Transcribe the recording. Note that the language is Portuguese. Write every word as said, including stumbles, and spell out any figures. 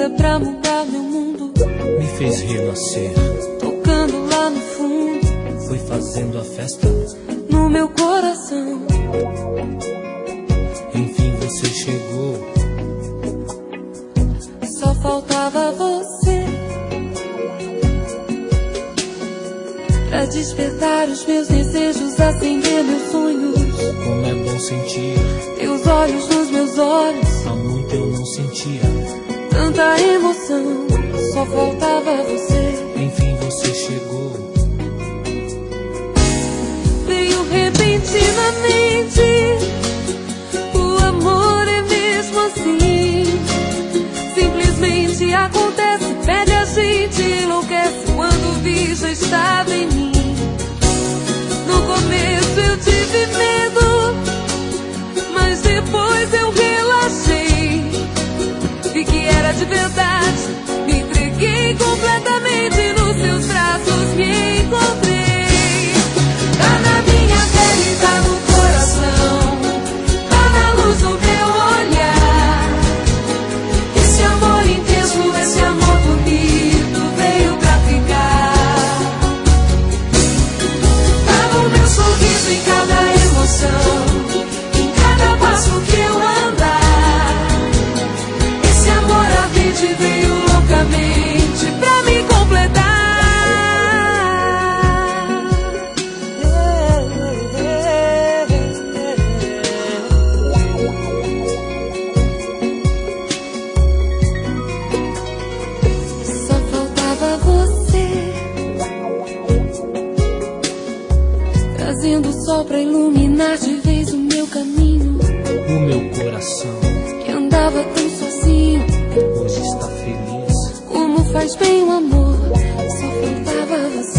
vida pra mudar meu mundo. Me fez renascer. Tocando lá no fundo. Foi fazendo a festa no meu coração. Enfim você chegou. Só faltava você pra despertar os meus desejos, acender meus sonhos. Como é bom sentir teus olhos nos meus olhos. Há muito eu não sentia tanta emoção. Só faltava você. Enfim você chegou. Veio repentinamente. O amor é mesmo assim. Simplesmente acontece, pede a gente, enlouquece. Quando vi já estava em mim. No começo eu tive medo, mas depois eu relaxei. Vi que era de verdade, me entreguei completamente. Nos seus braços me encontrei. Tá na minha pele, tá no coração, tá na luz do meu olhar. Esse amor intenso, esse amor bonito veio pra ficar. Tá no meu sorriso, em cada emoção, em cada passo que eu andar. Esse amor ardente veio loucamente pra me completar. Só faltava você, trazendo o sol pra iluminar de vez o meu caminho. O meu coração Que andava tão sozinho, hoje está feliz. como faz bem o amor. Só faltava você.